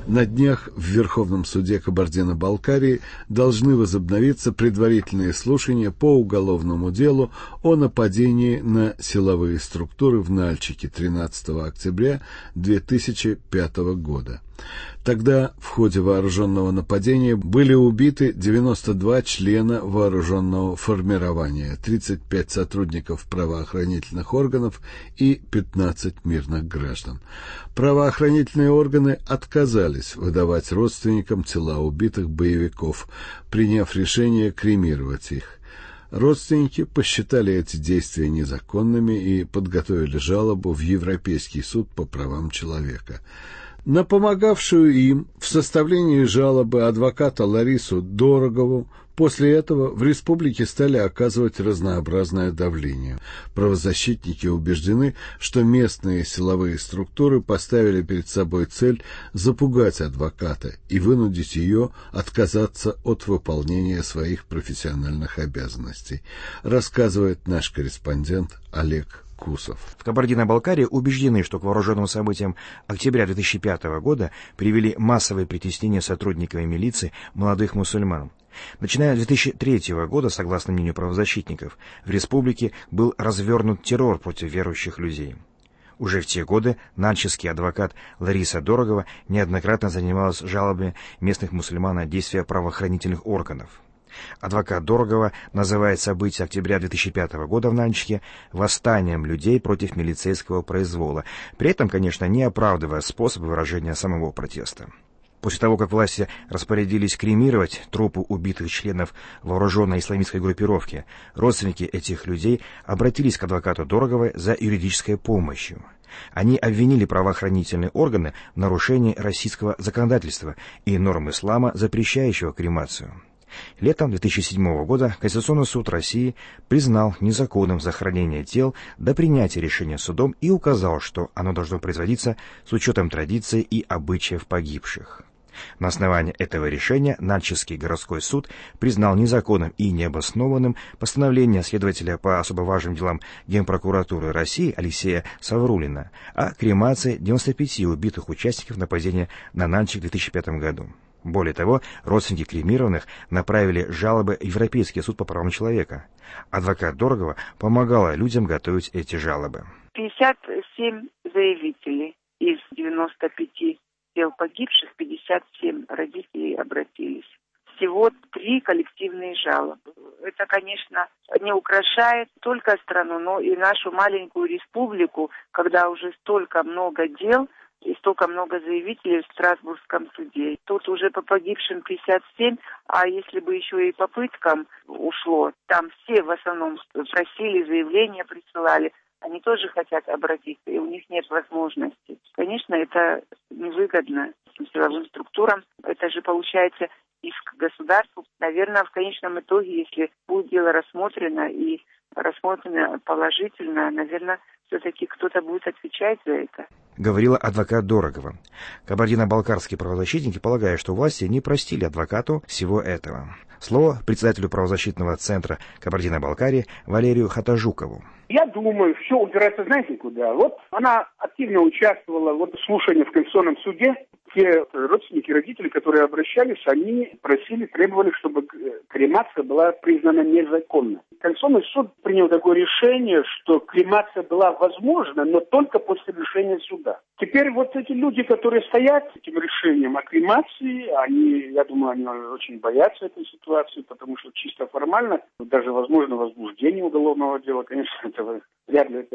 На днях в Верховном суде Кабардино-Балкарии должны возобновиться предварительные слушания по уголовному делу о нападении на силовые структуры в Нальчике 13 октября 2005 года. Тогда в ходе вооруженного нападения были убиты 92 члена вооруженного формирования, 35 сотрудников правоохранительных органов и 15 мирных граждан. Правоохранительные органы отказались выдавать родственникам тела убитых боевиков, приняв решение кремировать их. Родственники посчитали эти действия незаконными и подготовили жалобу в Европейский суд по правам человека. На помогавшую им в составлении жалобы адвоката Ларису Дорогову после этого в республике стали оказывать разнообразное давление. Правозащитники убеждены, что местные силовые структуры поставили перед собой цель запугать адвоката и вынудить ее отказаться от выполнения своих профессиональных обязанностей, рассказывает наш корреспондент Олег Кусов. В Кабардино-Балкарии убеждены, что к вооруженным событиям октября 2005 года привели массовые притеснения сотрудниками милиции молодых мусульман. Начиная с 2003 года, согласно мнению правозащитников, в республике был развернут террор против верующих людей. Уже в те годы нальчикский адвокат Лариса Дорогова неоднократно занималась жалобами местных мусульман на действия правоохранительных органов. Адвокат Дорогова называет события октября 2005 года в Нальчике восстанием людей против милицейского произвола, при этом, конечно, не оправдывая способы выражения самого протеста. После того, как власти распорядились кремировать трупы убитых членов вооруженной исламистской группировки, родственники этих людей обратились к адвокату Дороговой за юридической помощью. Они обвинили правоохранительные органы в нарушении российского законодательства и норм ислама, запрещающего кремацию. Летом 2007 года Конституционный суд России признал незаконным захоронение тел до принятия решения судом и указал, что оно должно производиться с учетом традиций и обычаев погибших. На основании этого решения Нальчикский городской суд признал незаконным и необоснованным постановление следователя по особо важным делам Генпрокуратуры России Алексея Саврулина о кремации 95 убитых участников нападения на Нальчик в 2005 году. Более того, родственники кремированных направили жалобы в Европейский суд по правам человека. Адвокат Дорогова помогала людям готовить эти жалобы. 57 заявителей из 95 тел погибших, 57 родителей обратились. Всего 3 коллективные жалобы. Это, конечно, не украшает только страну, но и нашу маленькую республику, когда уже столько много дел и столько много заявителей в Страсбургском суде. Тут уже по погибшим 57, а если бы еще и по пыткам ушло, там все в основном просили, заявления присылали. Они тоже хотят обратиться, и у них нет возможности. Конечно, это невыгодно силовым структурам. Это же получается иск государству. Наверное, в конечном итоге, если будет дело рассмотрено и рассмотрено положительно, наверное, все-таки кто-то будет отвечать за это. Говорила адвокат Дорогова. Кабардино-балкарские правозащитники полагают, что власти не простили адвокату всего этого. Слово председателю правозащитного центра Кабардино-Балкарии Валерию Хатажукову. Я думаю, все упирается, знаете, куда? Вот она активно участвовала в слушании в Конституционном суде. Те родственники, родители, которые обращались, они просили, требовали, чтобы кремация была признана незаконной. Конституционный суд принял такое решение, что кремация была возможна, но только после решения суда. Теперь вот эти люди, которые стоят с этим решением о кремации, я думаю, они очень боятся этой ситуации, потому что чисто формально, даже возможно возбуждение уголовного дела, конечно, этого вряд ли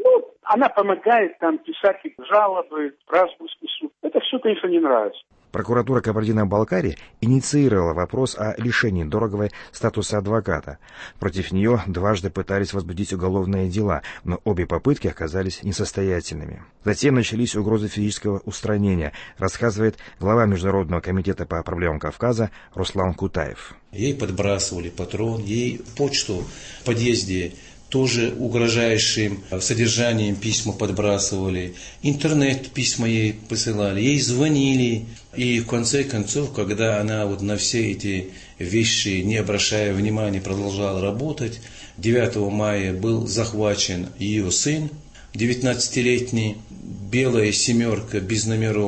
она помогает там писать жалобы в Страсбургский суд. Это все, конечно, не нравится. Прокуратура Кабардино-Балкарии инициировала вопрос о лишении Дороговой статуса адвоката. Против нее дважды пытались возбудить уголовные дела, но обе попытки оказались несостоятельными. Затем начались угрозы физического устранения, рассказывает глава Международного комитета по проблемам Кавказа Руслан Кутаев. Ей подбрасывали патрон, ей почту в подъезде тоже угрожающим содержанием письма подбрасывали, интернет-письма ей посылали, ей звонили. И в конце концов, когда она на все эти вещи, не обращая внимания, продолжала работать, 9 мая был захвачен ее сын, 19-летний, белая семерка без номеров,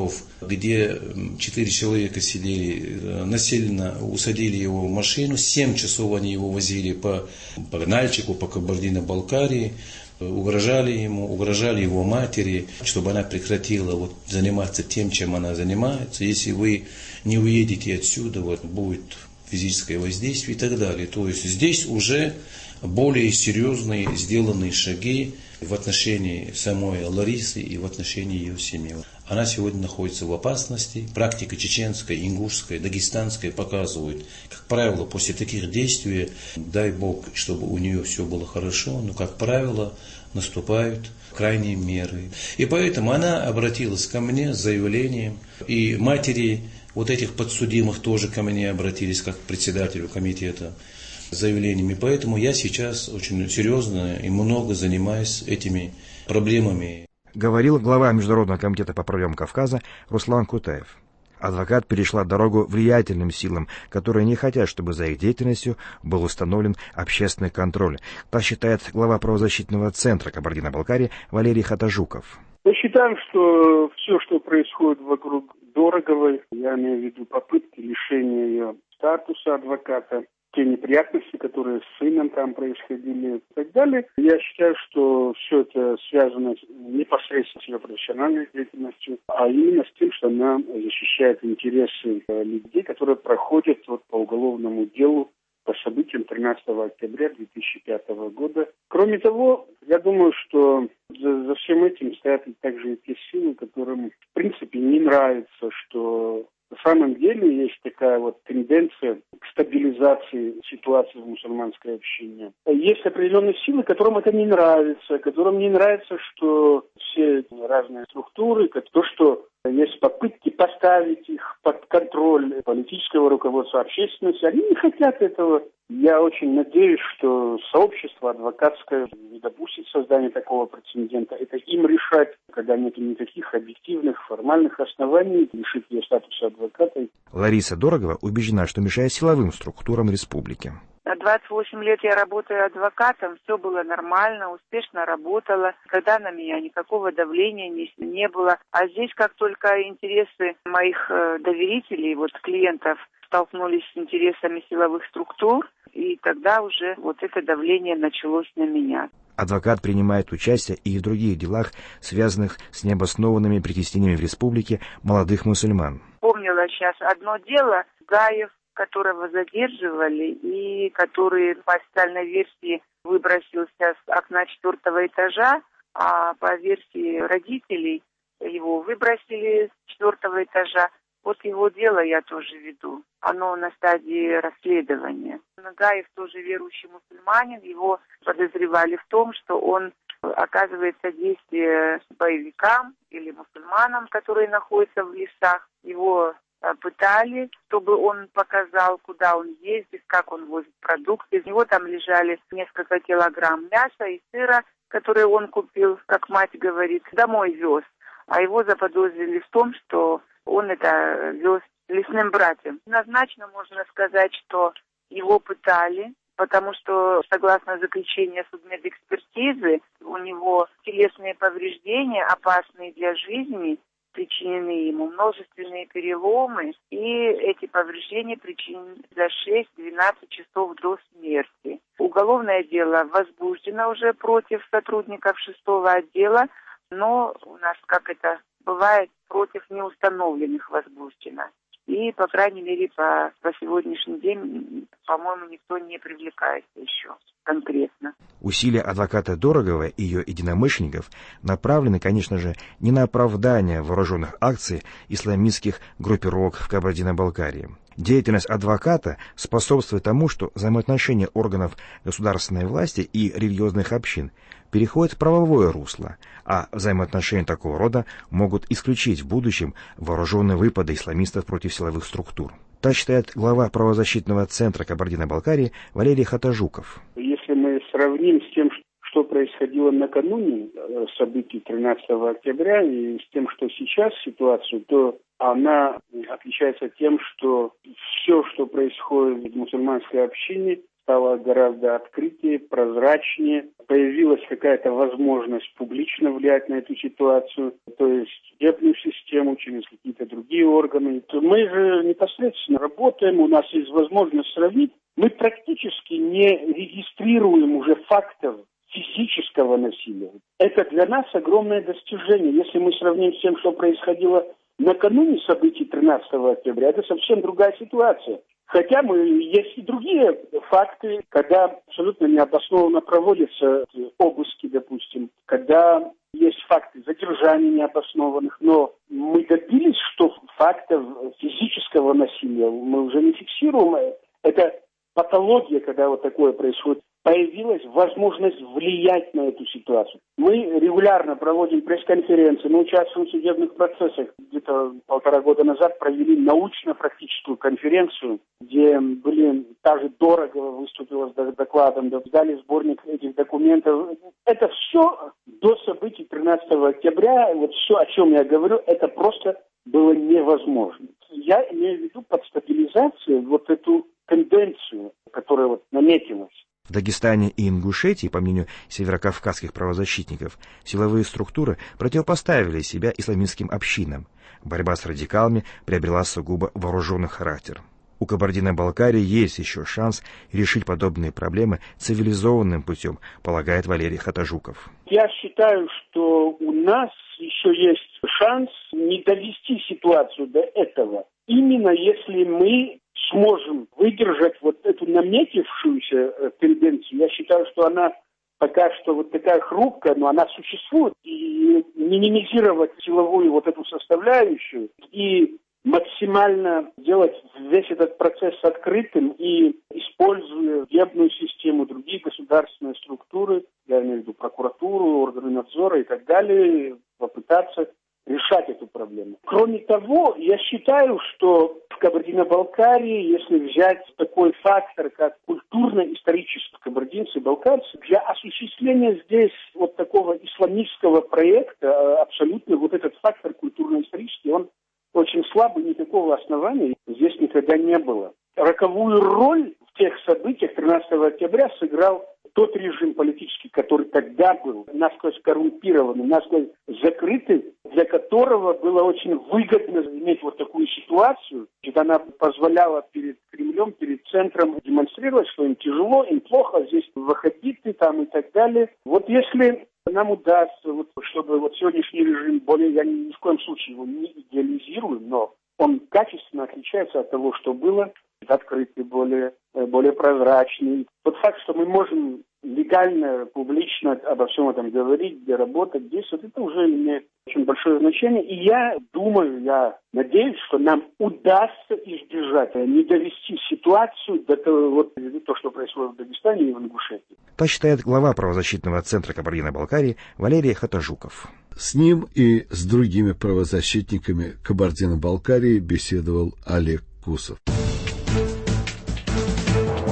где 4 человека сидели, насильно усадили его в машину, 7 часов они его возили по Нальчику, по Кабардино-Балкарии, угрожали ему, угрожали его матери, чтобы она прекратила заниматься тем, чем она занимается. Если вы не уедете отсюда, будет физическое воздействие и так далее. То есть здесь уже более серьезные сделанные шаги в отношении самой Ларисы и в отношении ее семьи. Она сегодня находится в опасности. Практика чеченская, ингушская, дагестанская показывает, как правило, после таких действий, дай Бог, чтобы у нее все было хорошо, но, как правило, наступают крайние меры. И поэтому она обратилась ко мне с заявлением, и матери этих подсудимых тоже ко мне обратились, как к председателю комитета, с заявлениями. Поэтому я сейчас очень серьезно и много занимаюсь этими проблемами. Говорил глава Международного комитета по правам Кавказа Руслан Кутаев. Адвокат перешла дорогу влиятельным силам, которые не хотят, чтобы за их деятельностью был установлен общественный контроль. Так считает глава правозащитного центра Кабардино-Балкарии Валерий Хатажуков. Мы считаем, что все, что происходит вокруг Дороговой, я имею в виду попытки лишения ее статуса адвоката, те неприятности, которые с сыном там происходили и так далее. Я считаю, что все это связано непосредственно с ее профессиональной деятельностью, а именно с тем, что она защищает интересы людей, которые проходят по уголовному делу по событиям 13 октября 2005 года. Кроме того, я думаю, что за всем этим стоят также и те силы, которым в принципе не нравится, что на самом деле есть такая тенденция к стабилизации ситуации в мусульманской общине. Есть определенные силы, которым это не нравится, которым не нравится, что все разные структуры, то, что есть попытки поставить их под контроль политического руководства, общественности, они не хотят этого. Я очень надеюсь, что сообщество адвокатское не допустит создания такого прецедента. Это им решать, когда нет никаких объективных, формальных оснований лишить ее статуса адвоката. Лариса Дорогова убеждена, что мешает силовым структурам республики. 28 лет я работаю адвокатом, все было нормально, успешно работала. Когда на меня никакого давления не было. А здесь, как только интересы моих доверителей, клиентов, столкнулись с интересами силовых структур, и тогда уже это давление началось на меня. Адвокат принимает участие и в других делах, связанных с необоснованными притеснениями в республике молодых мусульман. Помнила сейчас одно дело, Гаев, которого задерживали и который по официальной версии выбросился с окна 4-го этажа, а по версии родителей его выбросили с 4-го этажа. Его дело я тоже веду. Оно на стадии расследования. Нагаев тоже верующий мусульманин. Его подозревали в том, что он оказывает содействие боевикам или мусульманам, которые находятся в лесах. Его пытали, чтобы он показал, куда он ездит, как он возит продукты. Из него там лежали несколько килограмм мяса и сыра, которые он купил, как мать говорит, домой вез. А его заподозрили в том, что он это вез лесным братьям. Однозначно можно сказать, что его пытали, потому что, согласно заключению судмедэкспертизы, у него телесные повреждения, опасные для жизни, причинены ему множественные переломы, и эти повреждения причинены за 6-12 часов до смерти. Уголовное дело возбуждено уже против сотрудников 6-го отдела, но у нас, как это бывает, против неустановленных возбуждено. И, по крайней мере, по сегодняшний день, по-моему, никто не привлекается еще конкретно. Усилия адвоката Дороговой и ее единомышленников направлены, конечно же, не на оправдание вооруженных акций исламистских группировок в Кабардино-Балкарии. Деятельность адвоката способствует тому, что взаимоотношения органов государственной власти и религиозных общин переходят в правовое русло, а взаимоотношения такого рода могут исключить в будущем вооруженные выпады исламистов против силовых структур. Так считает глава правозащитного центра Кабардино-Балкарии Валерий Хатажуков. Если мы сравним с тем, что происходило накануне событий 13 октября и с тем, что сейчас ситуация, то она отличается тем, что все, что происходит в мусульманской общине, стало гораздо открытее, прозрачнее. Появилась какая-то возможность публично влиять на эту ситуацию, то есть судебную систему, через какие-то другие органы. Мы же непосредственно работаем, у нас есть возможность сравнить. Мы практически не регистрируем уже фактов физического насилия. Это для нас огромное достижение. Если мы сравним с тем, что происходило накануне событий 13 октября, это совсем другая ситуация. Хотя есть и другие факты, когда абсолютно необоснованно проводятся обыски, допустим, когда есть факты задержаний необоснованных, но мы добились, что фактов физического насилия мы уже не фиксируем. Это патология, когда вот такое происходит. Появилась возможность влиять на эту ситуацию. Мы регулярно проводим пресс-конференции, мы участвуем в судебных процессах. Где-то 1,5 года назад провели научно-практическую конференцию, где были даже Дорогова выступила с докладом, дали сборник этих документов. Это все до событий 13 октября, вот все, о чем я говорю, это просто было невозможно. Я имею в виду под стабилизацию вот эту тенденцию, которая вот наметилась. В Дагестане и Ингушетии, по мнению северокавказских правозащитников, силовые структуры противопоставили себя исламистским общинам. Борьба с радикалами приобрела сугубо вооруженный характер. У Кабардино-Балкарии есть еще шанс решить подобные проблемы цивилизованным путем, полагает Валерий Хатажуков. Я считаю, что у нас еще есть шанс не довести ситуацию до этого. Именно если мы сможем выдержать вот эту наметившуюся тенденцию, я считаю, что она пока что вот такая хрупкая, но она существует, и минимизировать силовую вот эту составляющую, и максимально делать весь этот процесс открытым и используя судебную систему, другие государственные структуры, я имею в виду прокуратуру, органы надзора и так далее, попытаться решать эту проблему. Кроме того, я считаю, что в Кабардино-Балкарии, если взять такой фактор, как культурно-исторический кабардинцы и балкарцы, для осуществления здесь вот такого исламистского проекта абсолютно вот этот фактор культурно-исторический, он очень слабый, никакого основания здесь никогда не было. Роковую роль в тех событиях 13 октября сыграл тот режим политический, который тогда был насквозь коррумпированный, насквозь закрытый, для которого было очень выгодно иметь вот такую ситуацию, когда она позволяла перед Кремлем, перед центром демонстрировать, что им тяжело, им плохо, здесь ваххабиты там и так далее. Вот если нам удастся, вот, чтобы вот сегодняшний режим более, я ни в коем случае его не идеализирую, но он качественно отличается от того, что было, открытый, более прозрачный. Тот факт, что мы можем легально, публично обо всем этом говорить, где работать, действовать, это уже имеет очень большое значение. И я думаю, я надеюсь, что нам удастся избежать, не довести ситуацию до того, вот, то, что происходит в Дагестане и в Ингушетии. Так считает глава правозащитного центра Кабардино-Балкарии Валерий Хатажуков. С ним и с другими правозащитниками Кабардино-Балкарии беседовал Олег Кусов.